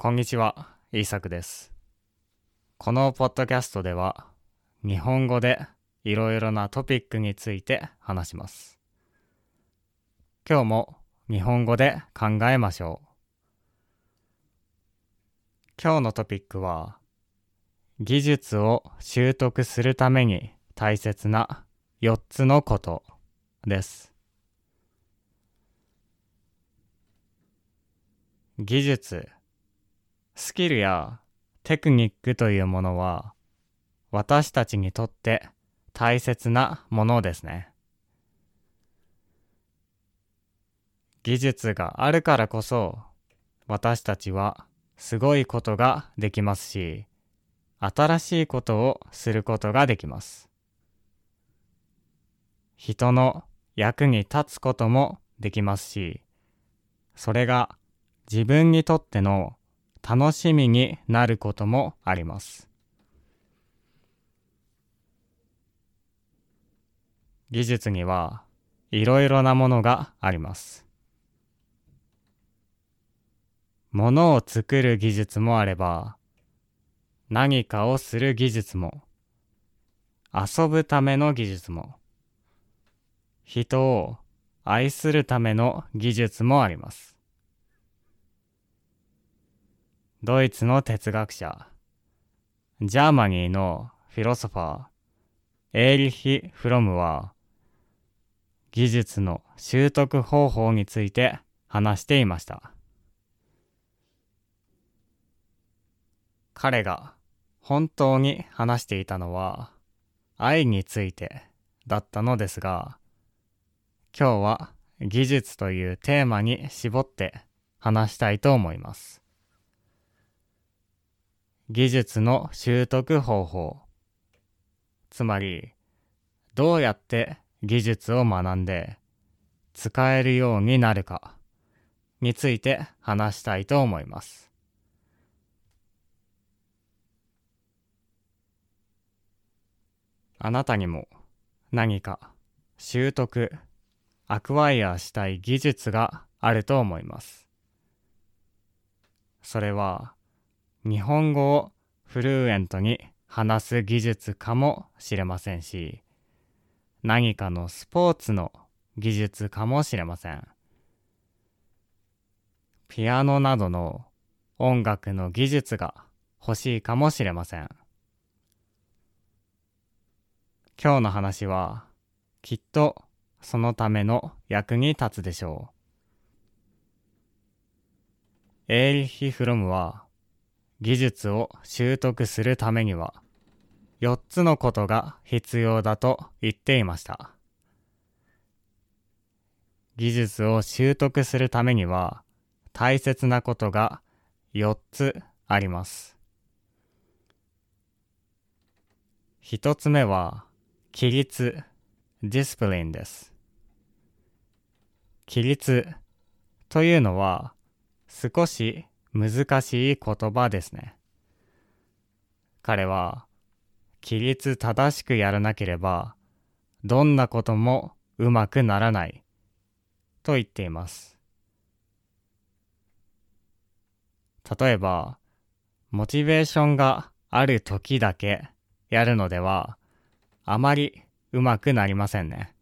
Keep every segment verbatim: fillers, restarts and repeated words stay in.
こんにちは、イーサクです。このポッドキャストでは、日本語でいろいろなトピックについて話します。今日も日本語で考えましょう。今日のトピックは、技術を習得するために大切なよっつのことです。技術、スキルやテクニックというものは私たちにとって大切なものですね。技術があるからこそ私たちはすごいことができますし、新しいことをすることができます。人の役に立つこともできますし、それが自分にとっての楽しみになることもあります。技術にはいろいろなものがあります。ものを作る技術もあれば、何かをする技術も、遊ぶための技術も、人を愛するための技術もあります。ドイツの哲学者、ジャーマニーのフィロソファー、エーリヒ・フロムは、技術の習得方法について話していました。彼が本当に話していたのは愛についてだったのですが、今日は技術というテーマに絞って話したいと思います。技術の習得方法、つまりどうやって技術を学んで使えるようになるかについて話したいと思います。あなたにも何か習得、アクワイアしたい技術があると思います。それは日本語をフルーエントに話す技術かもしれませんし、何かのスポーツの技術かもしれません。ピアノなどの音楽の技術が欲しいかもしれません。今日の話はきっとそのための役に立つでしょう。エーリヒ・フロムは技術を習得するためにはよっつのことが必要だと言っていました。技術を習得するためには大切なことがよっつあります。ひとつめは規律、ディスプリンです。規律というのは少し難しい言葉ですね。彼は規律正しくやらなければどんなこともうまくならないと言っています。例えば、モチベーションがある時だけやるのではあまりうまくなりませんね。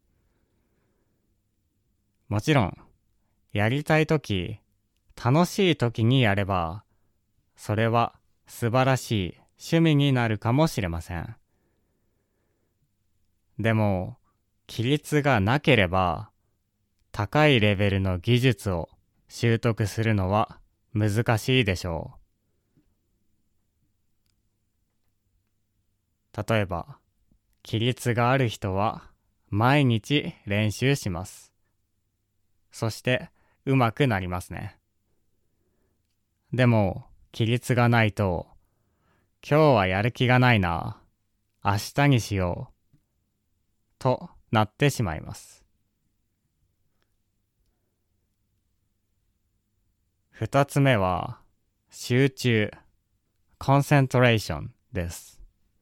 もちろん、やりたいとき、楽しいときにやれば、それは素晴らしい趣味になるかもしれません。でも、規律がなければ、高いレベルの技術を習得するのは難しいでしょう。例えば、規律がある人は毎日練習します。そしてうまくなりますね。でも規律がないと、今日はやる気がないな、明日にしようとなってしまいます。二つ目は集中、コンセントレーションです。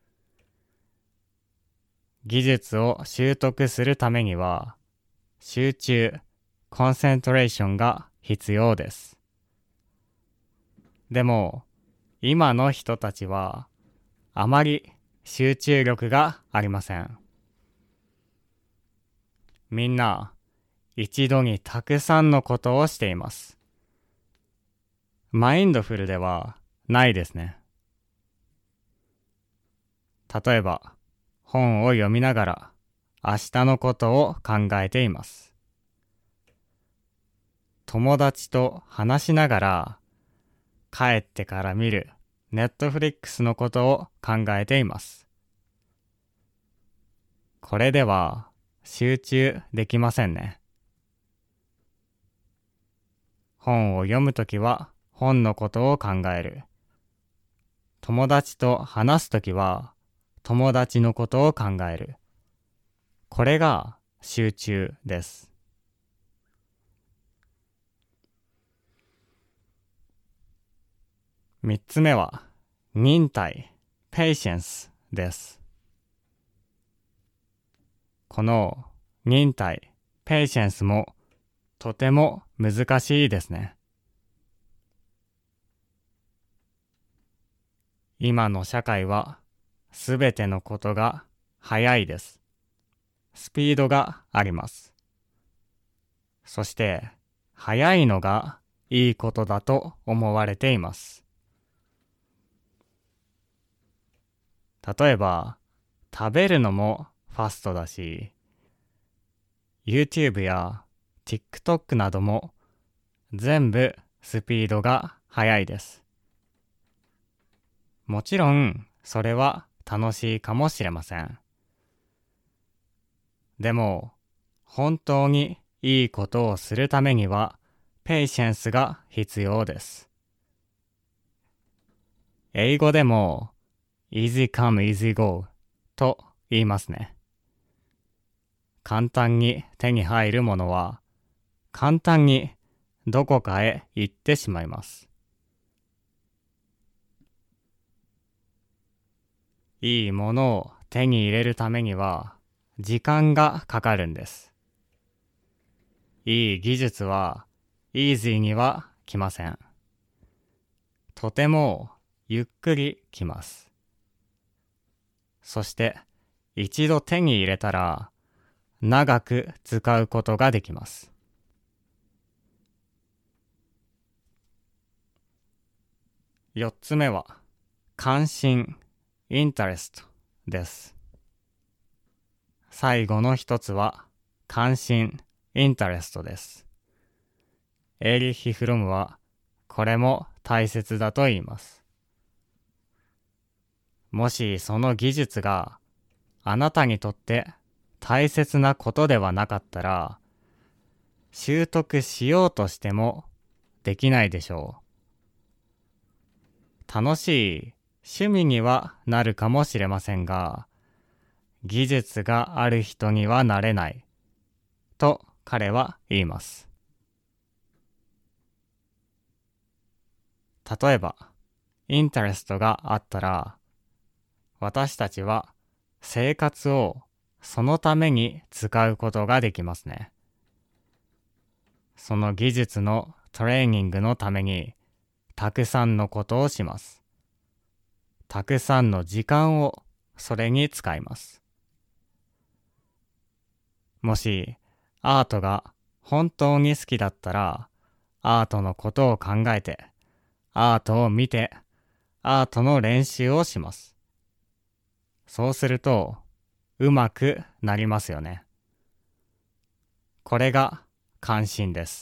技術を習得するためには集中、コンセントレーションが必要です。 でも、今の人たちは、あまり集中力がありません。みんな、一度にたくさんのことをしています。マインドフルではないですね。例えば、本を読みながら明日のことを考えています。友達と話しながら帰ってから見るネットフリックスのことを考えています。これでは集中できませんね。本を読むときは本のことを考える。友達と話すときは友達のことを考える。これが集中です。三つ目は忍耐 patience です。この忍耐 patience もとても難しいですね。今の社会はすべてのことが早いです。スピードがあります。そして早いのがいいことだと思われています。例えば食べるのもファストだし、YouTube や TikTok なども全部スピードが速いです。もちろんそれは楽しいかもしれません。でも本当にいいことをするためにはペイシェンスが必要です。英語でも easy come easy go と言いますね。簡単に手に入るものは簡単にどこかへ行ってしまいます。いいものを手に入れるためには時間がかかるんです。いい技術はイージーには来ません。とてもゆっくり来ます。そして一度手に入れたら長く使うことができます。四つ目は関心 interest です。最後の一つは関心 interest です。エーリッヒ・フロムはこれも大切だと言います。もしその技術があなたにとって大切なことではなかったら、習得しようとしてもできないでしょう。楽しい趣味にはなるかもしれませんが、技術がある人にはなれないと彼は言います。例えば、インタレストがあったら、私たちは生活をそのために使うことができますね。その技術のトレーニングのためにたくさんのことをします。たくさんの時間をそれに使います。もしアートが本当に好きだったら、アートのことを考えて、アートを見て、アートの練習をします。そうすると、うまくなりますよね。これが関心です。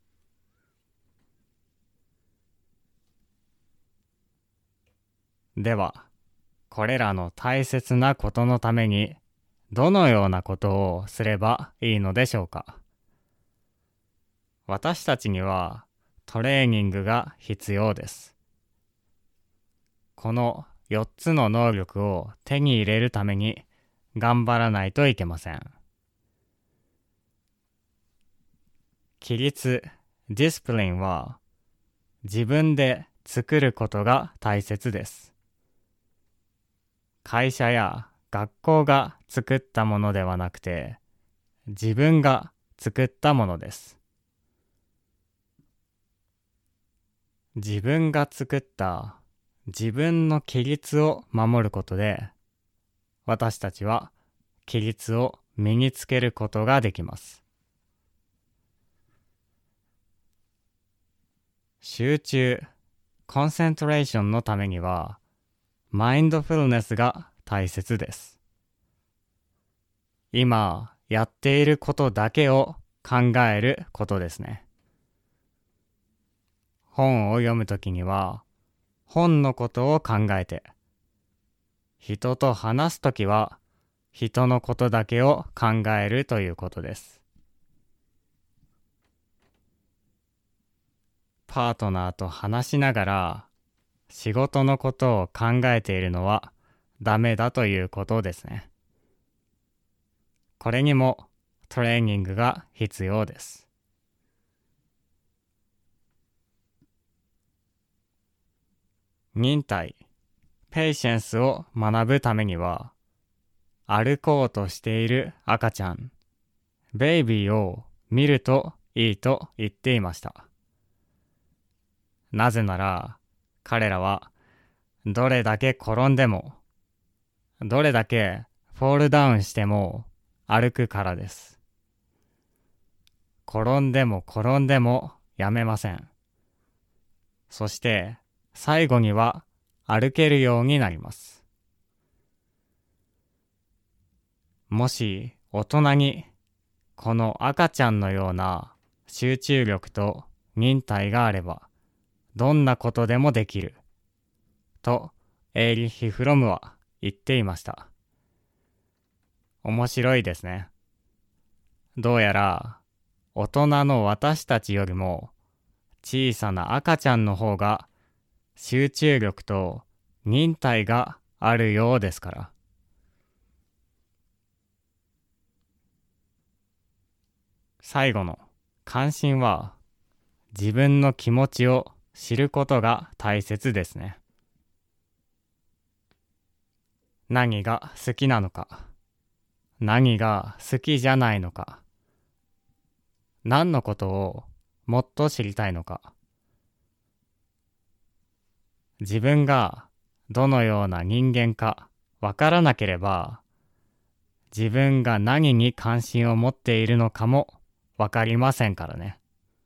では、これらの大切なことのために、どのようなことをすればいいのでしょうか。私たちにはトレーニングが必要です。このよっつの能力を手に入れるために頑張らないといけません。規律、ディスプリンは自分で作ることが大切です。会社や学校が作ったものではなくて、自分が作ったものです。 自分が作った自分の規律を守ることで、私たちは規律を身につけることができます。集中、コンセントレーションのためには、マインドフルネスが大切です。今やっていることだけを考えることですね。本を読むときには、本のことを考えて、人と話すときは、人のことだけを考えるということです。パートナーと話しながら、仕事のことを考えているのはダメだということですね。これにもトレーニングが必要です。忍耐、ペイシェンスを学ぶためには、歩こうとしている赤ちゃん、ベイビーを見るといいと言っていました。なぜなら、彼らはどれだけ転んでも、どれだけフォールダウンしても歩くからです。転んでも転んでもやめません。そして最後には歩けるようになります。もし大人にこの赤ちゃんのような集中力と忍耐があれば、どんなことでもできるとエーリッヒ・フロムは言っていました。面白いですね。どうやら大人の私たちよりも小さな赤ちゃんの方が集中力と忍耐があるようですから。最後の関心は自分の気持ちを知ることが大切ですね。何が好きなのか、何が好きじゃないのか、何のことをもっと知りたいのか、自分がどのような人間かわからなければ、自分が何に関心を持っているのかもわかりませんからね。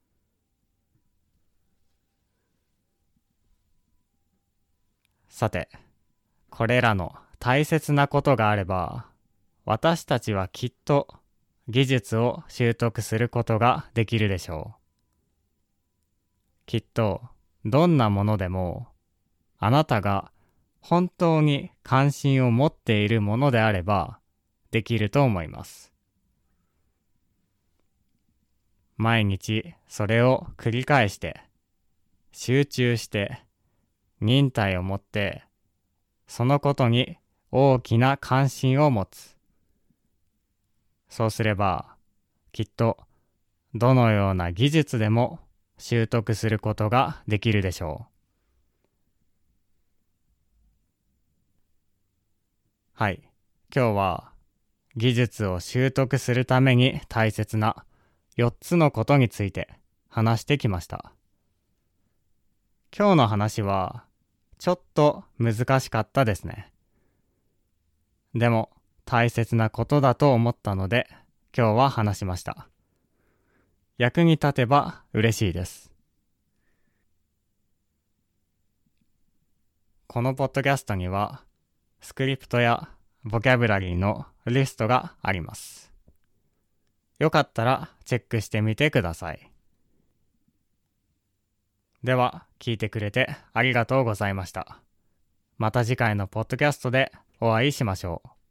さて、これらの大切なことがあれば、私たちはきっと技術を習得することができるでしょう。きっとどんなものでも、あなたが本当に関心を持っているものであればできると思います。毎日それを繰り返して、集中して、忍耐を持って、そのことに大きな関心を持つ。そうすれば、きっとどのような技術でも習得することができるでしょう。はい、今日は技術を習得するために大切なよっつのことについて話してきました。今日の話はちょっと難しかったですね。でも大切なことだと思ったので今日は話しました。役に立てば嬉しいです。このポッドキャストにはスクリプトやボキャブラリーのリストがあります。よかったらチェックしてみてください。では聞いてくれてありがとうございました。また次回のポッドキャストでお会いしましょう。